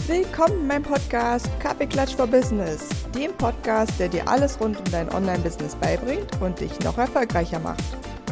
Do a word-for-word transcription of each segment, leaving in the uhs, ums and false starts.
Willkommen in meinem Podcast Kaffeeklatsch for Business, dem Podcast, der dir alles rund um dein Online-Business beibringt und dich noch erfolgreicher macht.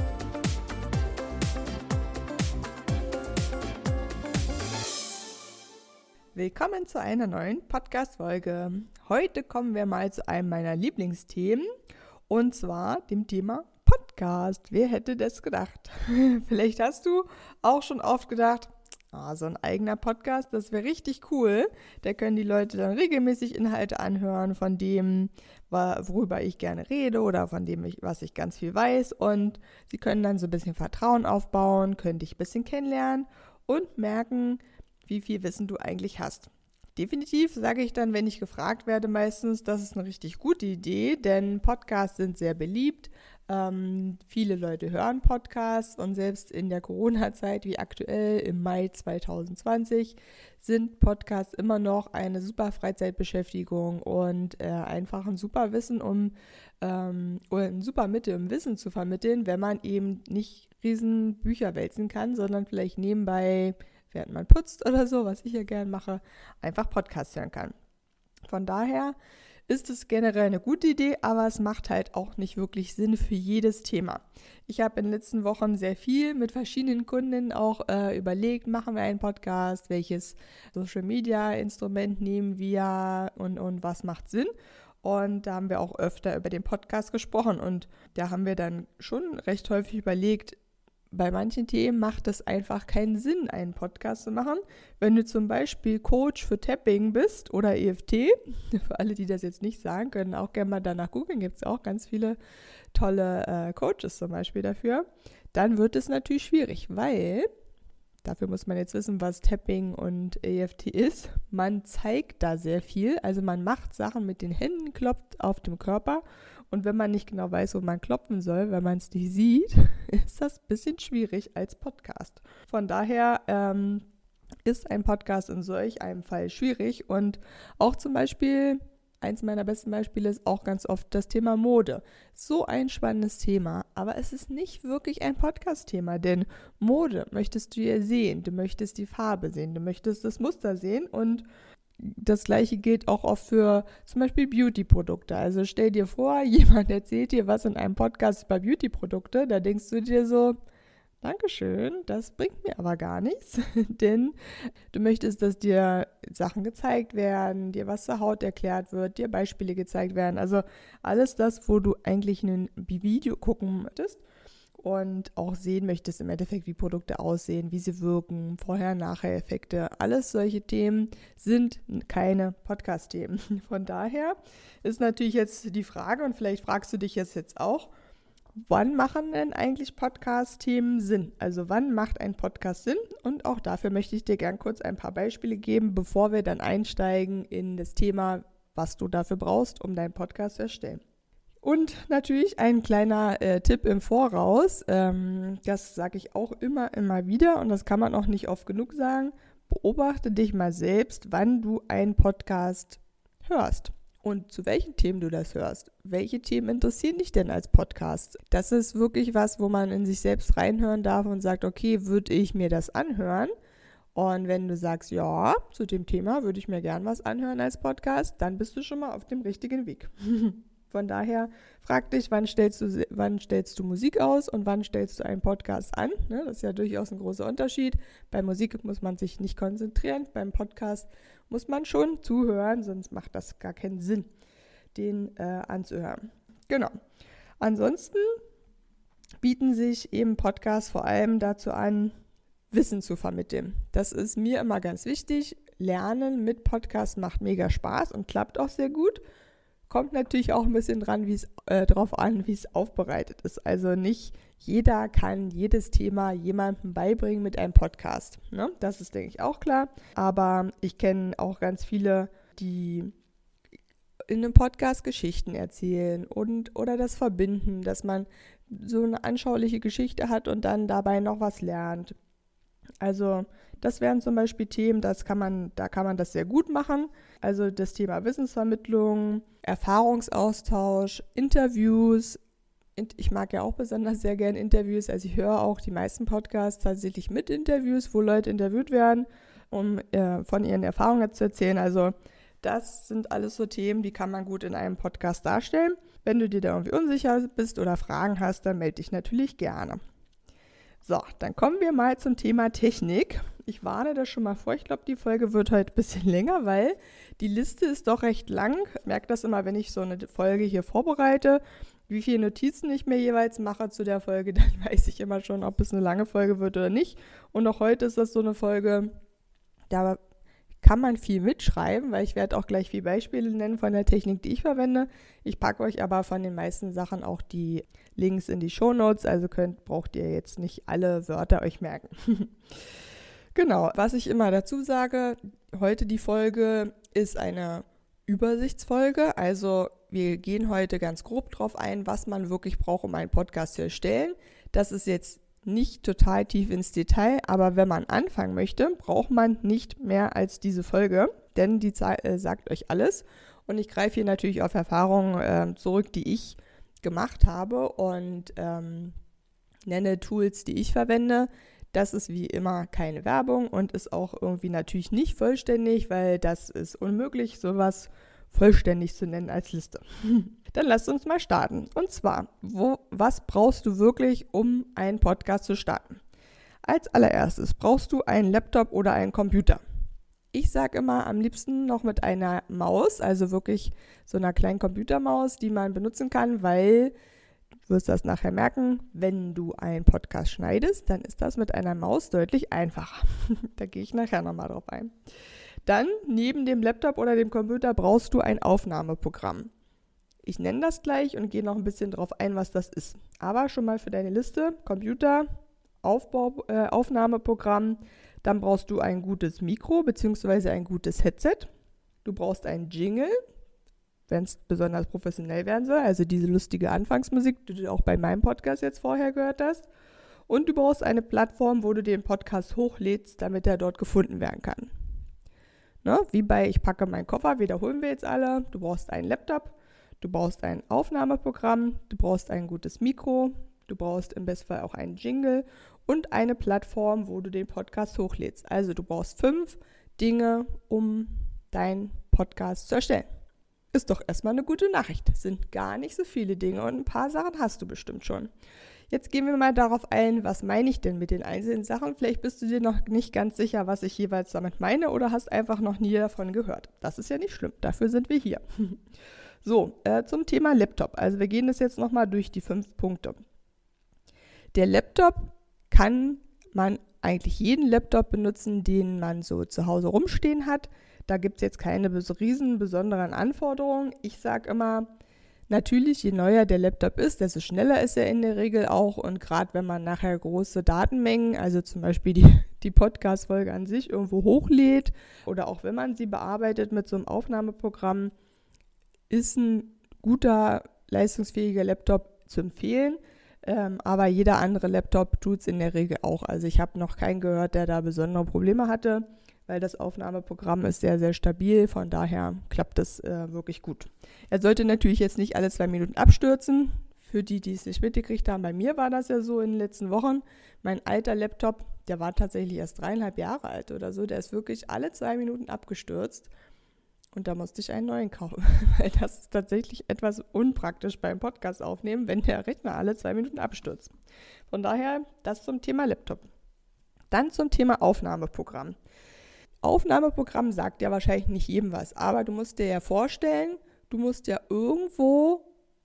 Willkommen zu einer neuen Podcast-Folge. Heute kommen wir mal zu einem meiner Lieblingsthemen und zwar dem Thema Podcast. Wer hätte das gedacht? Vielleicht hast du auch schon oft gedacht, ah, so ein eigener Podcast, das wäre richtig cool. Da können die Leute dann regelmäßig Inhalte anhören von dem, worüber ich gerne rede oder von dem, ich, was ich ganz viel weiß. Und sie können dann so ein bisschen Vertrauen aufbauen, können dich ein bisschen kennenlernen und merken, wie viel Wissen du eigentlich hast. Definitiv sage ich dann, wenn ich gefragt werde, meistens, das ist eine richtig gute Idee, denn Podcasts sind sehr beliebt. Ähm, viele Leute hören Podcasts und selbst in der Corona-Zeit, wie aktuell im Mai zwanzig zwanzig, sind Podcasts immer noch eine super Freizeitbeschäftigung und äh, einfach ein super Wissen, um ähm, oder ein super Mittel, um Wissen zu vermitteln, wenn man eben nicht riesen Bücher wälzen kann, sondern vielleicht nebenbei, während man putzt oder so, was ich ja gern mache, einfach Podcasts hören kann. Von daher ist es generell eine gute Idee, aber es macht halt auch nicht wirklich Sinn für jedes Thema. Ich habe in den letzten Wochen sehr viel mit verschiedenen Kunden auch äh, überlegt, machen wir einen Podcast, welches Social-Media-Instrument nehmen wir und, und was macht Sinn. Und da haben wir auch öfter über den Podcast gesprochen und da haben wir dann schon recht häufig überlegt, bei manchen Themen macht es einfach keinen Sinn, einen Podcast zu machen. Wenn du zum Beispiel Coach für Tapping bist oder E F T, für alle, die das jetzt nicht sagen können, auch gerne mal danach googeln, gibt es auch ganz viele tolle äh, Coaches zum Beispiel dafür, dann wird es natürlich schwierig, weil, dafür muss man jetzt wissen, was Tapping und E F T ist, man zeigt da sehr viel, also man macht Sachen mit den Händen, klopft auf dem Körper. Und wenn man nicht genau weiß, wo man klopfen soll, wenn man es nicht sieht, ist das ein bisschen schwierig als Podcast. Von daher ähm, ist ein Podcast in solch einem Fall schwierig. Und auch zum Beispiel, eins meiner besten Beispiele ist auch ganz oft das Thema Mode. So ein spannendes Thema, aber es ist nicht wirklich ein Podcast-Thema, denn Mode möchtest du ja sehen. Du möchtest die Farbe sehen, du möchtest das Muster sehen und das Gleiche gilt auch oft für zum Beispiel Beauty-Produkte. Also stell dir vor, jemand erzählt dir was in einem Podcast über Beauty-Produkte, da denkst du dir so, Dankeschön, das bringt mir aber gar nichts, denn du möchtest, dass dir Sachen gezeigt werden, dir was zur Haut erklärt wird, dir Beispiele gezeigt werden. Also alles das, wo du eigentlich ein Video gucken möchtest. Und auch sehen möchtest im Endeffekt, wie Produkte aussehen, wie sie wirken, Vorher-Nachher-Effekte. Alles solche Themen sind keine Podcast-Themen. Von daher ist natürlich jetzt die Frage, und vielleicht fragst du dich jetzt, jetzt auch, wann machen denn eigentlich Podcast-Themen Sinn? Also wann macht ein Podcast Sinn? Und auch dafür möchte ich dir gern kurz ein paar Beispiele geben, bevor wir dann einsteigen in das Thema, was du dafür brauchst, um deinen Podcast zu erstellen. Und natürlich ein kleiner äh, Tipp im Voraus, ähm, das sage ich auch immer, immer wieder und das kann man auch nicht oft genug sagen, beobachte dich mal selbst, wann du einen Podcast hörst und zu welchen Themen du das hörst. Welche Themen interessieren dich denn als Podcast? Das ist wirklich was, wo man in sich selbst reinhören darf und sagt, okay, würde ich mir das anhören? Und wenn du sagst, ja, zu dem Thema würde ich mir gern was anhören als Podcast, dann bist du schon mal auf dem richtigen Weg. Von daher frag dich, wann stellst du, wann stellst du Musik aus und wann stellst du einen Podcast an? Ne, das ist ja durchaus ein großer Unterschied. Bei Musik muss man sich nicht konzentrieren, beim Podcast muss man schon zuhören, sonst macht das gar keinen Sinn, den äh, anzuhören. Genau. Ansonsten bieten sich eben Podcasts vor allem dazu an, Wissen zu vermitteln. Das ist mir immer ganz wichtig. Lernen mit Podcast macht mega Spaß und klappt auch sehr gut. Kommt natürlich auch ein bisschen dran, wie es äh, drauf an, wie es aufbereitet ist. Also nicht jeder kann jedes Thema jemandem beibringen mit einem Podcast. Ne? Das ist, denke ich, auch klar. Aber ich kenne auch ganz viele, die in einem Podcast Geschichten erzählen und oder das verbinden, dass man so eine anschauliche Geschichte hat und dann dabei noch was lernt. Also das wären zum Beispiel Themen, das kann man, da kann man das sehr gut machen. Also das Thema Wissensvermittlung, Erfahrungsaustausch, Interviews. Ich mag ja auch besonders sehr gerne Interviews. Also ich höre auch die meisten Podcasts tatsächlich mit Interviews, wo Leute interviewt werden. um äh, von ihren Erfahrungen zu erzählen. Also das sind alles so Themen, die kann man gut in einem Podcast darstellen. Wenn du dir da irgendwie unsicher bist oder Fragen hast, dann melde dich natürlich gerne. So, dann kommen wir mal zum Thema Technik. Ich warne das schon mal vor. Ich glaube, die Folge wird heute ein bisschen länger, weil die Liste ist doch recht lang. Ich merke das immer, wenn ich so eine Folge hier vorbereite, wie viele Notizen ich mir jeweils mache zu der Folge. Dann weiß ich immer schon, ob es eine lange Folge wird oder nicht. Und auch heute ist das so eine Folge, da kann man viel mitschreiben, weil ich werde auch gleich viele Beispiele nennen von der Technik, die ich verwende. Ich packe euch aber von den meisten Sachen auch die Links in die Shownotes, also könnt, braucht ihr jetzt nicht alle Wörter euch merken. Genau, was ich immer dazu sage, heute die Folge ist eine Übersichtsfolge, also wir gehen heute ganz grob drauf ein, was man wirklich braucht, um einen Podcast zu erstellen. Das ist jetzt nicht total tief ins Detail, aber wenn man anfangen möchte, braucht man nicht mehr als diese Folge, denn die äh, sagt euch alles. Und ich greife hier natürlich auf Erfahrungen äh, zurück, die ich gemacht habe und ähm, nenne Tools, die ich verwende. Das ist wie immer keine Werbung und ist auch irgendwie natürlich nicht vollständig, weil das ist unmöglich, sowas vollständig zu nennen als Liste. Dann lasst uns mal starten. Und zwar, wo, was brauchst du wirklich, um einen Podcast zu starten? Als allererstes brauchst du einen Laptop oder einen Computer. Ich sage immer am liebsten noch mit einer Maus, also wirklich so einer kleinen Computermaus, die man benutzen kann, weil, du wirst das nachher merken, wenn du einen Podcast schneidest, dann ist das mit einer Maus deutlich einfacher. Da gehe ich nachher nochmal drauf ein. Dann, neben dem Laptop oder dem Computer, brauchst du ein Aufnahmeprogramm. Ich nenne das gleich und gehe noch ein bisschen drauf ein, was das ist. Aber schon mal für deine Liste, Computer, Aufbau, äh, Aufnahmeprogramm, dann brauchst du ein gutes Mikro bzw. ein gutes Headset. Du brauchst einen Jingle, wenn es besonders professionell werden soll, also diese lustige Anfangsmusik, die du auch bei meinem Podcast jetzt vorher gehört hast. Und du brauchst eine Plattform, wo du den Podcast hochlädst, damit er dort gefunden werden kann. Ne? Wie bei Ich packe meinen Koffer, wiederholen wir jetzt alle. Du brauchst einen Laptop, du brauchst ein Aufnahmeprogramm, du brauchst ein gutes Mikro, du brauchst im Bestfall auch einen Jingle und eine Plattform, wo du den Podcast hochlädst. Also du brauchst fünf Dinge, um deinen Podcast zu erstellen. Ist doch erstmal eine gute Nachricht. Es sind gar nicht so viele Dinge und ein paar Sachen hast du bestimmt schon. Jetzt gehen wir mal darauf ein, was meine ich denn mit den einzelnen Sachen? Vielleicht bist du dir noch nicht ganz sicher, was ich jeweils damit meine oder hast einfach noch nie davon gehört. Das ist ja nicht schlimm, dafür sind wir hier. So, äh, zum Thema Laptop. Also wir gehen das jetzt nochmal durch die fünf Punkte. Der Laptop kann man eigentlich jeden Laptop benutzen, den man so zu Hause rumstehen hat. Da gibt es jetzt keine riesen besonderen Anforderungen. Ich sage immer, natürlich, je neuer der Laptop ist, desto schneller ist er in der Regel auch. Und gerade wenn man nachher große Datenmengen, also zum Beispiel die, die Podcast-Folge an sich irgendwo hochlädt oder auch wenn man sie bearbeitet mit so einem Aufnahmeprogramm, ist ein guter, leistungsfähiger Laptop zu empfehlen. Ähm, aber jeder andere Laptop tut es in der Regel auch. Also ich habe noch keinen gehört, der da besondere Probleme hatte, weil das Aufnahmeprogramm ist sehr, sehr stabil. Von daher klappt das äh, wirklich gut. Er sollte natürlich jetzt nicht alle zwei Minuten abstürzen. Für die, die es nicht mitgekriegt haben, bei mir war das ja so in den letzten Wochen. Mein alter Laptop, der war tatsächlich erst dreieinhalb Jahre alt oder so. Der ist wirklich alle zwei Minuten abgestürzt. Und da musste ich einen neuen kaufen, weil das ist tatsächlich etwas unpraktisch beim Podcast aufnehmen, wenn der Rechner alle zwei Minuten abstürzt. Von daher, das zum Thema Laptop. Dann zum Thema Aufnahmeprogramm. Aufnahmeprogramm sagt ja wahrscheinlich nicht jedem was, aber du musst dir ja vorstellen, du musst ja irgendwo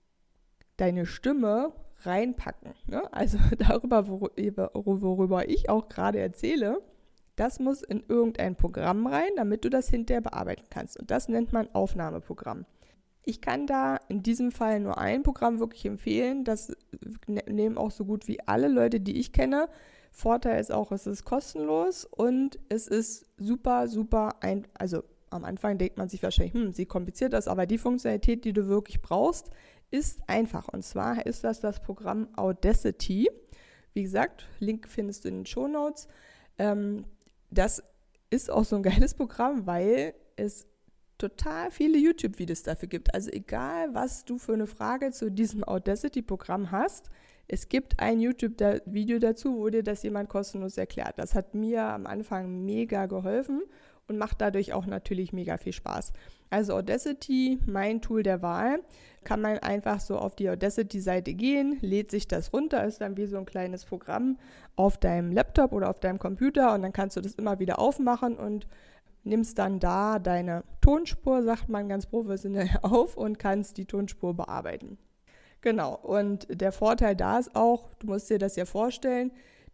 deine Stimme reinpacken. Ne? Also darüber, worüber, worüber ich auch gerade erzähle, das muss in irgendein Programm rein, damit du das hinterher bearbeiten kannst. Und das nennt man Aufnahmeprogramm. Ich kann da in diesem Fall nur ein Programm wirklich empfehlen. Das nehmen auch so gut wie alle Leute, die ich kenne. Vorteil ist auch, es ist kostenlos und es ist super, super ein. Also am Anfang denkt man sich wahrscheinlich, hm, sieht kompliziert aus, aber die Funktionalität, die du wirklich brauchst, ist einfach. Und zwar ist das das Programm Audacity. Wie gesagt, Link findest du in den Shownotes. Ähm, Das ist auch so ein geiles Programm, weil es total viele YouTube-Videos dafür gibt. Also egal, was du für eine Frage zu diesem Audacity-Programm hast, es gibt ein YouTube-Video dazu, wo dir das jemand kostenlos erklärt. Das hat mir am Anfang mega geholfen und macht dadurch auch natürlich mega viel Spaß. Also Audacity, mein Tool der Wahl, kann man einfach so auf die Audacity-Seite gehen, lädt sich das runter, ist dann wie so ein kleines Programm auf deinem Laptop oder auf deinem Computer und dann kannst du das immer wieder aufmachen und nimmst dann da deine Tonspur, sagt man ganz professionell, auf und kannst die Tonspur bearbeiten. Genau, und der Vorteil da ist auch, du musst dir das ja vorstellen,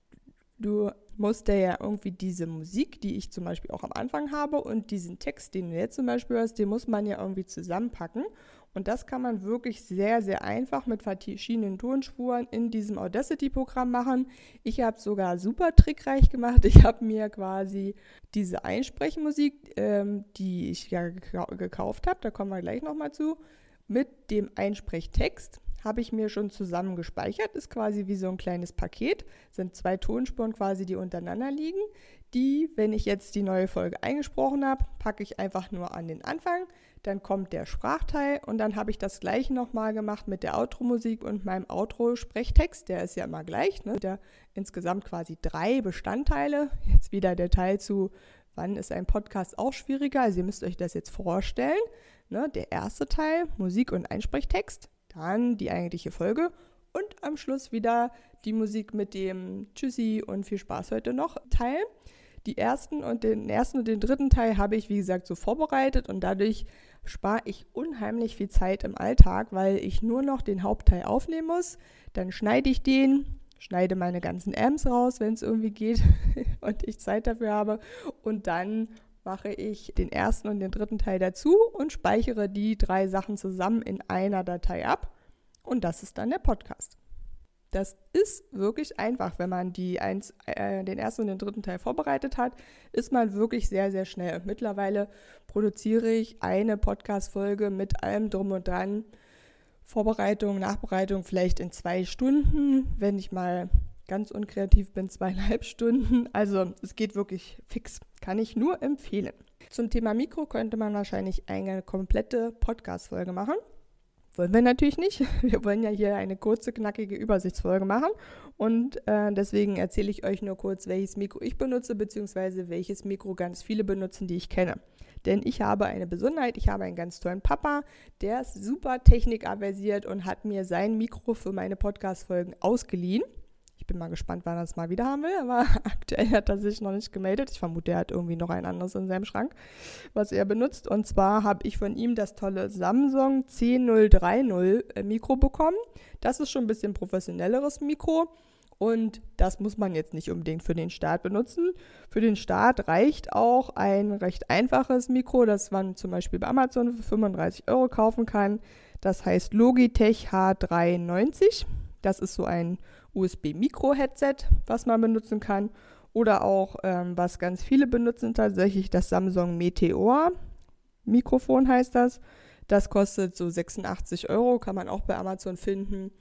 du musst dir ja irgendwie diese Musik, die ich zum Beispiel auch am Anfang habe und diesen Text, den du jetzt zum Beispiel hörst, den muss man ja irgendwie zusammenpacken. Und das kann man wirklich sehr, sehr einfach mit verschiedenen Tonspuren in diesem Audacity-Programm machen. Ich habe es sogar super trickreich gemacht. Ich habe mir quasi diese Einsprechmusik, ähm, die ich ja geka- gekauft habe, da kommen wir gleich nochmal zu, mit dem Einsprechtext habe ich mir schon zusammen gespeichert. Ist quasi wie so ein kleines Paket. Sind zwei Tonspuren quasi, die untereinander liegen. Die, wenn ich jetzt die neue Folge eingesprochen habe, packe ich einfach nur an den Anfang. Dann kommt der Sprachteil und dann habe ich das gleiche nochmal gemacht mit der Outro-Musik und meinem Outro-Sprechtext. Der ist ja immer gleich, ne? Der insgesamt quasi drei Bestandteile. Jetzt wieder der Teil zu, wann ist ein Podcast auch schwieriger. Also ihr müsst euch das jetzt vorstellen. Ne? Der erste Teil, Musik und Einsprechtext. Dann die eigentliche Folge und am Schluss wieder die Musik mit dem Tschüssi und viel Spaß heute noch Teil. Die ersten und den ersten und den dritten Teil habe ich, wie gesagt, so vorbereitet und dadurch spare ich unheimlich viel Zeit im Alltag, weil ich nur noch den Hauptteil aufnehmen muss. Dann schneide ich den, schneide meine ganzen Amps raus, wenn es irgendwie geht und ich Zeit dafür habe und dann mache ich den ersten und den dritten Teil dazu und speichere die drei Sachen zusammen in einer Datei ab. Und das ist dann der Podcast. Das ist wirklich einfach, wenn man die eins, äh, den ersten und den dritten Teil vorbereitet hat, ist man wirklich sehr, sehr schnell. Und mittlerweile produziere ich eine Podcast-Folge mit allem drum und dran. Vorbereitung, Nachbereitung vielleicht in zwei Stunden, wenn ich mal ganz unkreativ bin, zweieinhalb Stunden. Also es geht wirklich fix. Kann ich nur empfehlen. Zum Thema Mikro könnte man wahrscheinlich eine komplette Podcast-Folge machen. Wollen wir natürlich nicht. Wir wollen ja hier eine kurze, knackige Übersichtsfolge machen. Und äh, deswegen erzähle ich euch nur kurz, welches Mikro ich benutze, beziehungsweise welches Mikro ganz viele benutzen, die ich kenne. Denn ich habe eine Besonderheit, ich habe einen ganz tollen Papa, der ist super technikaversiert und hat mir sein Mikro für meine Podcast-Folgen ausgeliehen. Ich bin mal gespannt, wann er es mal wieder haben will, aber aktuell hat er sich noch nicht gemeldet. Ich vermute, er hat irgendwie noch ein anderes in seinem Schrank, was er benutzt. Und zwar habe ich von ihm das tolle Samsung C null drei null Mikro bekommen. Das ist schon ein bisschen professionelleres Mikro und das muss man jetzt nicht unbedingt für den Start benutzen. Für den Start reicht auch ein recht einfaches Mikro, das man zum Beispiel bei Amazon für fünfunddreißig Euro kaufen kann. Das heißt Logitech H drei neunzig. Das ist so ein U S B-Mikro-Headset, was man benutzen kann. Oder auch, ähm, was ganz viele benutzen, tatsächlich das Samsung Meteor Mikrofon heißt das. Das kostet so sechsundachtzig Euro, kann man auch bei Amazon finden.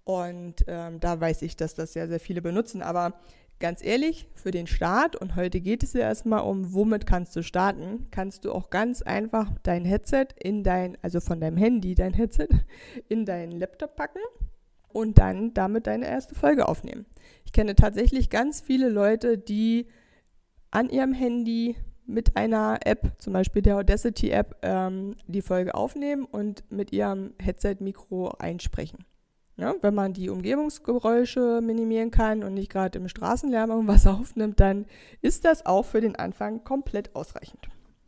Und ähm, da weiß ich, dass das sehr, sehr viele benutzen. Aber ganz ehrlich, für den Start, und heute geht es ja erstmal um, womit kannst du starten, kannst du auch ganz einfach dein Headset in dein, also von deinem Handy dein Headset in deinen Laptop packen. Und dann damit deine erste Folge aufnehmen. Ich kenne tatsächlich ganz viele Leute, die an ihrem Handy mit einer App, zum Beispiel der Audacity-App, ähm, die Folge aufnehmen und mit ihrem Headset-Mikro einsprechen. Ja, wenn man die Umgebungsgeräusche minimieren kann und nicht gerade im Straßenlärm irgendwas aufnimmt, dann ist das auch für den Anfang komplett ausreichend.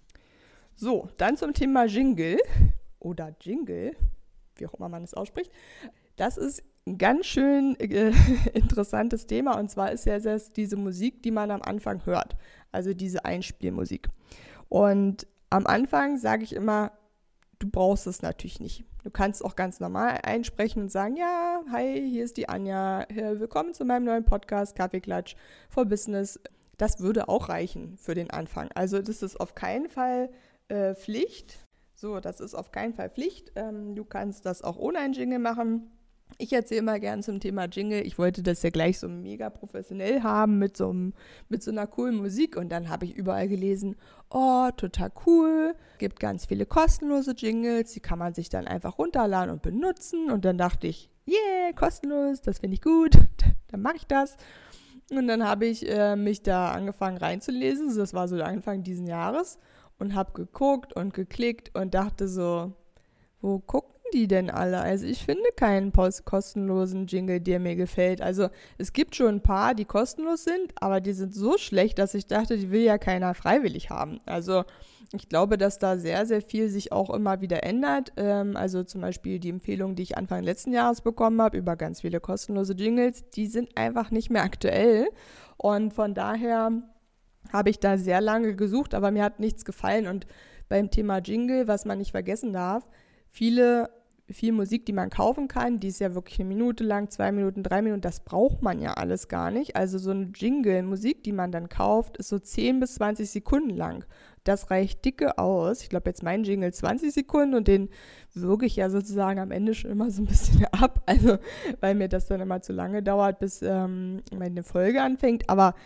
So, dann zum Thema Jingle oder Jingle, wie auch immer man es ausspricht. Das ist ein ganz schön äh, interessantes Thema und zwar ist ja das diese Musik, die man am Anfang hört, also diese Einspielmusik. Und am Anfang sage ich immer, du brauchst es natürlich nicht. Du kannst auch ganz normal einsprechen und sagen, ja, hi, hier ist die Anja, willkommen zu meinem neuen Podcast Kaffeeklatsch for Business. Das würde auch reichen für den Anfang. Also das ist auf keinen Fall äh, Pflicht. So, das ist auf keinen Fall Pflicht. Ähm, du kannst das auch ohne einen Jingle machen. Ich erzähle mal gern zum Thema Jingle. Ich wollte das ja gleich so mega professionell haben mit so, einem, mit so einer coolen Musik. Und dann habe ich überall gelesen, oh, total cool. Gibt ganz viele kostenlose Jingles. Die kann man sich dann einfach runterladen und benutzen. Und dann dachte ich, yeah, kostenlos, das finde ich gut. Dann mache ich das. Und dann habe ich äh, mich da angefangen reinzulesen. Das war so der Anfang diesen Jahres. Und habe geguckt und geklickt und dachte so, wo gucken die denn alle? Also ich finde keinen post- kostenlosen Jingle, der mir gefällt. Also es gibt schon ein paar, die kostenlos sind, aber die sind so schlecht, dass ich dachte, die will ja keiner freiwillig haben. Also ich glaube, dass da sehr, sehr viel sich auch immer wieder ändert. Ähm, also zum Beispiel die Empfehlung, die ich Anfang letzten Jahres bekommen habe, über ganz viele kostenlose Jingles, die sind einfach nicht mehr aktuell. Und von daher habe ich da sehr lange gesucht, aber mir hat nichts gefallen. Und beim Thema Jingle, was man nicht vergessen darf, Viele, viel Musik, die man kaufen kann, die ist ja wirklich eine Minute lang, zwei Minuten, drei Minuten, das braucht man ja alles gar nicht. Also so eine Jingle-Musik, die man dann kauft, ist so zehn bis zwanzig Sekunden lang. Das reicht dicke aus. Ich glaube jetzt mein Jingle zwanzig Sekunden und den würge ich ja sozusagen am Ende schon immer so ein bisschen ab, also weil mir das dann immer zu lange dauert, bis ähm, meine Folge anfängt. Aber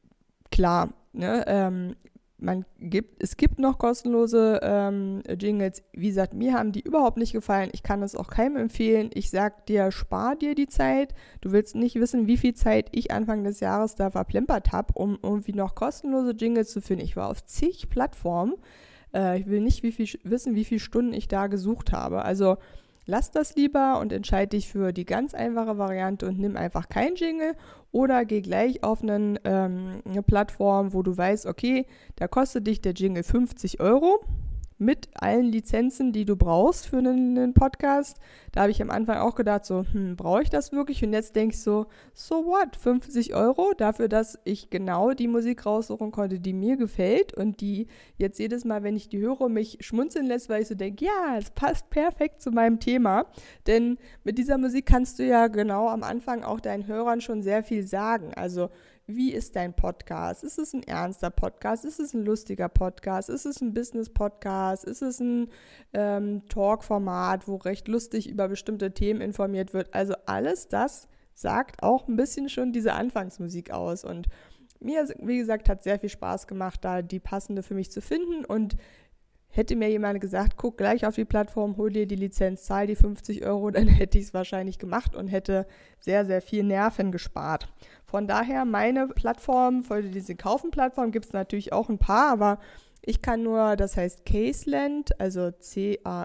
klar, ne, ähm, Man gibt, es gibt noch kostenlose ähm, Jingles. Wie gesagt, mir haben die überhaupt nicht gefallen. Ich kann es auch keinem empfehlen. Ich sag dir, spar dir die Zeit. Du willst nicht wissen, wie viel Zeit ich Anfang des Jahres da verplempert habe, um irgendwie noch kostenlose Jingles zu finden. Ich war auf zig Plattformen. Äh, ich will nicht wie viel, wissen, wie viele Stunden ich da gesucht habe. Also lass das lieber und entscheide dich für die ganz einfache Variante und nimm einfach keinen Jingle oder geh gleich auf einen, ähm, eine Plattform, wo du weißt, okay, da kostet dich der Jingle fünfzig Euro mit allen Lizenzen, die du brauchst für einen, einen Podcast. Da habe ich am Anfang auch gedacht, so, hm, brauche ich das wirklich? Und jetzt denke ich so, so what, fünfzig Euro dafür, dass ich genau die Musik raussuchen konnte, die mir gefällt und die jetzt jedes Mal, wenn ich die höre, mich schmunzeln lässt, weil ich so denke, ja, es passt perfekt zu meinem Thema. Denn mit dieser Musik kannst du ja genau am Anfang auch deinen Hörern schon sehr viel sagen. Also wie ist dein Podcast? Ist es ein ernster Podcast? Ist es ein lustiger Podcast? Ist es ein Business-Podcast? Ist es ein ähm, Talk-Format, wo recht lustig über bestimmte Themen informiert wird? Also alles das sagt auch ein bisschen schon diese Anfangsmusik aus. Und mir, wie gesagt, hat sehr viel Spaß gemacht, da die passende für mich zu finden. Und hätte mir jemand gesagt, guck gleich auf die Plattform, hol dir die Lizenz, zahl die fünfzig Euro, dann hätte ich es wahrscheinlich gemacht und hätte sehr, sehr viel Nerven gespart. Von daher meine Plattform, für diese Kaufen-Plattform gibt es natürlich auch ein paar, aber ich kann nur, das heißt Caseland, also C A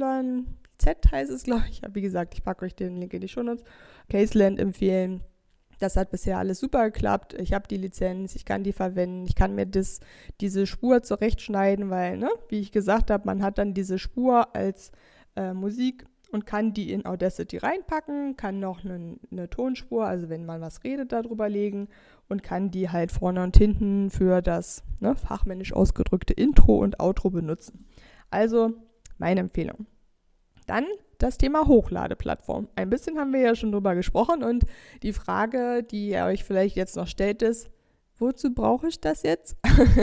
Y Z heißt es, glaube ich. Wie gesagt, ich packe euch den Link in die Shownotes. Caseland empfehlen. Das hat bisher alles super geklappt. Ich habe die Lizenz, ich kann die verwenden, ich kann mir das, diese Spur zurechtschneiden, weil, ne, wie ich gesagt habe, man hat dann diese Spur als äh, Musik und kann die in Audacity reinpacken, kann noch eine, eine Tonspur, also wenn man was redet, darüber legen und kann die halt vorne und hinten für das ne, fachmännisch ausgedrückte Intro und Outro benutzen. Also meine Empfehlung. Dann das Thema Hochladeplattform. Ein bisschen haben wir ja schon drüber gesprochen und die Frage, die ihr euch vielleicht jetzt noch stellt, ist, wozu brauche ich das jetzt?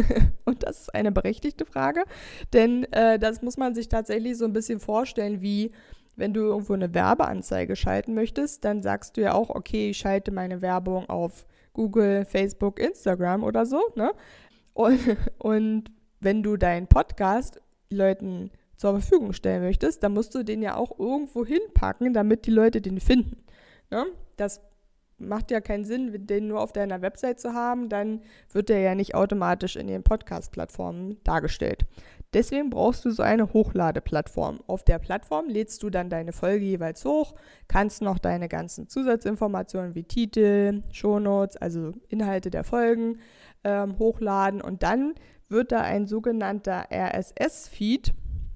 Und das ist eine berechtigte Frage, denn äh, das muss man sich tatsächlich so ein bisschen vorstellen, wie wenn du irgendwo eine Werbeanzeige schalten möchtest, dann sagst du ja auch, okay, ich schalte meine Werbung auf Google, Facebook, Instagram oder so, ne? Und, und wenn du deinen Podcast Leuten zur Verfügung stellen möchtest, dann musst du den ja auch irgendwo hinpacken, damit die Leute den finden. Ne? Das macht ja keinen Sinn, den nur auf deiner Website zu haben, dann wird der ja nicht automatisch in den Podcast-Plattformen dargestellt. Deswegen brauchst du so eine Hochladeplattform. Auf der Plattform lädst du dann deine Folge jeweils hoch, kannst noch deine ganzen Zusatzinformationen wie Titel, Shownotes, also Inhalte der Folgen ähm, hochladen und dann wird da ein sogenannter R S S-Feed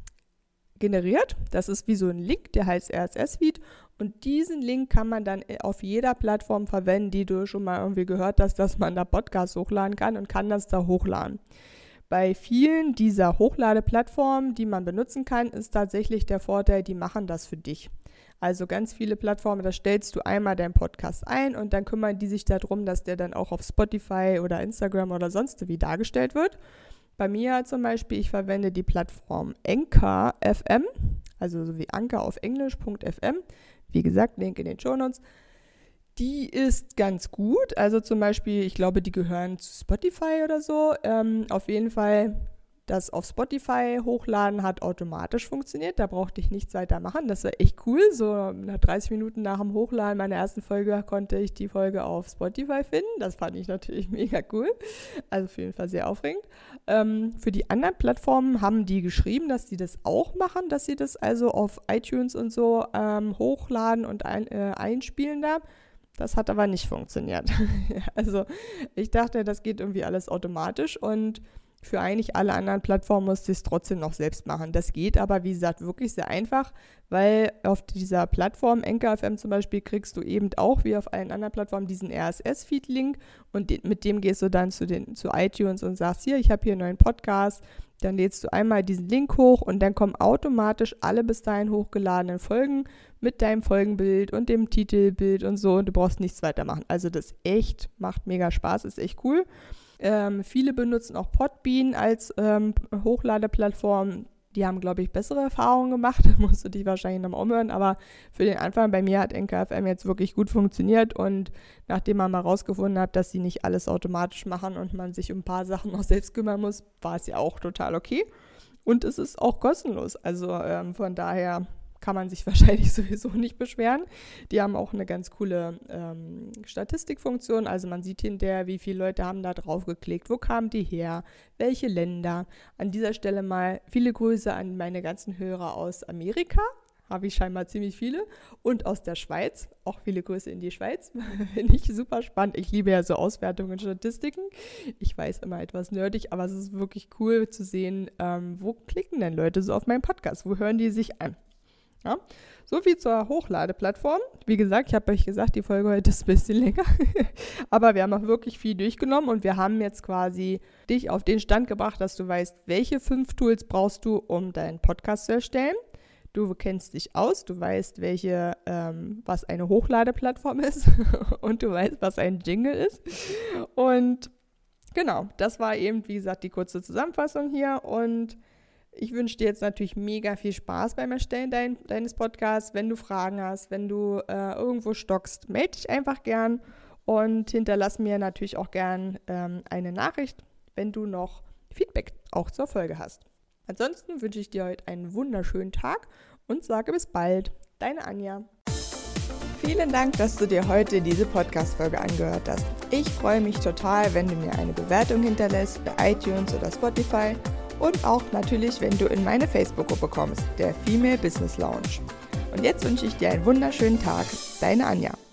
generiert. Das ist wie so ein Link, der heißt R S S-Feed und diesen Link kann man dann auf jeder Plattform verwenden, die du schon mal irgendwie gehört hast, dass man da Podcasts hochladen kann und kann das da hochladen. Bei vielen dieser Hochladeplattformen, die man benutzen kann, ist tatsächlich der Vorteil, die machen das für dich. Also ganz viele Plattformen, da stellst du einmal deinen Podcast ein und dann kümmern die sich darum, dass der dann auch auf Spotify oder Instagram oder sonst wie dargestellt wird. Bei mir zum Beispiel, ich verwende die Plattform Anchor F M, also so wie Anchor auf Englisch, .fm, Wie gesagt, Link in den Shownotes. Die ist ganz gut. Also zum Beispiel, ich glaube, die gehören zu Spotify oder so. Ähm, auf jeden Fall, das auf Spotify hochladen hat automatisch funktioniert. Da brauchte ich nichts weiter machen. Das war echt cool. So nach dreißig Minuten nach dem Hochladen meiner ersten Folge konnte ich die Folge auf Spotify finden. Das fand ich natürlich mega cool. Also auf jeden Fall sehr aufregend. Ähm, für die anderen Plattformen haben die geschrieben, dass sie das auch machen, dass sie das also auf iTunes und so ähm, hochladen und ein, äh, einspielen da. Das hat aber nicht funktioniert. Also ich dachte, das geht irgendwie alles automatisch und für eigentlich alle anderen Plattformen musste ich es trotzdem noch selbst machen. Das geht aber, wie gesagt, wirklich sehr einfach, weil auf dieser Plattform, Anchor F M zum Beispiel, kriegst du eben auch, wie auf allen anderen Plattformen, diesen R S S-Feed-Link und de- mit dem gehst du dann zu, den, zu iTunes und sagst, hier, ich habe hier einen neuen Podcast, dann lädst du einmal diesen Link hoch und dann kommen automatisch alle bis dahin hochgeladenen Folgen mit deinem Folgenbild und dem Titelbild und so und du brauchst nichts weitermachen. Also das echt macht mega Spaß, ist echt cool. Ähm, viele benutzen auch Podbean als ähm, Hochladeplattform. Die haben, glaube ich, bessere Erfahrungen gemacht. Da musst du dich wahrscheinlich nochmal umhören. Aber für den Anfang bei mir hat Anchor F M jetzt wirklich gut funktioniert. Und nachdem man mal rausgefunden hat, dass sie nicht alles automatisch machen und man sich um ein paar Sachen noch selbst kümmern muss, war es ja auch total okay. Und es ist auch kostenlos. Also ähm, von daher kann man sich wahrscheinlich sowieso nicht beschweren. Die haben auch eine ganz coole ähm, Statistikfunktion. Also man sieht hinterher, wie viele Leute haben da drauf geklickt, wo kamen die her, welche Länder. An dieser Stelle mal viele Grüße an meine ganzen Hörer aus Amerika. Habe ich scheinbar ziemlich viele. Und aus der Schweiz. Auch viele Grüße in die Schweiz. Finde ich super spannend. Ich liebe ja so Auswertungen und Statistiken. Ich weiß immer etwas nerdig, aber es ist wirklich cool zu sehen, ähm, wo klicken denn Leute so auf meinen Podcast? Wo hören die sich an? Ja, so viel zur Hochladeplattform. Wie gesagt, ich habe euch gesagt, die Folge heute ist ein bisschen länger. Aber wir haben auch wirklich viel durchgenommen und wir haben jetzt quasi dich auf den Stand gebracht, dass du weißt, welche fünf Tools brauchst du, um deinen Podcast zu erstellen. Du kennst dich aus, du weißt, welche, ähm, was eine Hochladeplattform ist und du weißt, was ein Jingle ist. Und genau, das war eben, wie gesagt, die kurze Zusammenfassung hier und ich wünsche dir jetzt natürlich mega viel Spaß beim Erstellen dein, deines Podcasts. Wenn du Fragen hast, wenn du äh, irgendwo stockst, melde dich einfach gern und hinterlass mir natürlich auch gern ähm, eine Nachricht, wenn du noch Feedback auch zur Folge hast. Ansonsten wünsche ich dir heute einen wunderschönen Tag und sage bis bald. Deine Anja. Vielen Dank, dass du dir heute diese Podcast-Folge angehört hast. Ich freue mich total, wenn du mir eine Bewertung hinterlässt bei iTunes oder Spotify. Und auch natürlich, wenn du in meine Facebook-Gruppe kommst, der Female Business Lounge. Und jetzt wünsche ich dir einen wunderschönen Tag. Deine Anja.